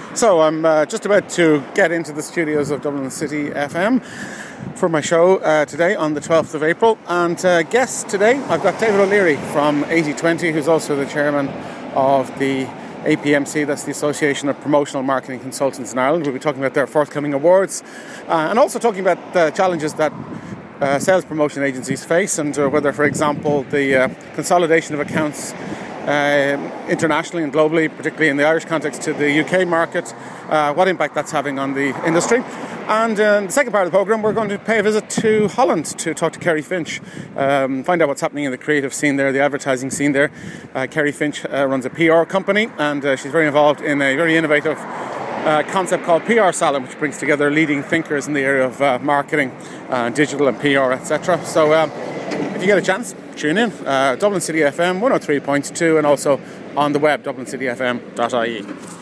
So I'm just about to get into the studios of Dublin City FM for my show today on the 12th of April. And guests today, I've got David O'Leary from 80/20, who's also the chairman of the APMC, that's the Association of Promotional Marketing Consultants in Ireland. We'll be talking about their forthcoming awards and also talking about the challenges that sales promotion agencies face and whether, for example, the consolidation of accounts internationally and globally, particularly in the Irish context to the UK market, what impact that's having on the industry. And in the second part of the programme, we're going to pay a visit to Holland to talk to Kerry Finch, find out what's happening in the creative scene there, the advertising scene there. Kerry Finch runs a PR company, and she's very involved in a very innovative concept called PR Salon, which brings together leading thinkers in the area of marketing, digital and PR, etc. So if you get a chance, tune in. Dublin City FM 103.2 and also on the web, dublincityfm.ie.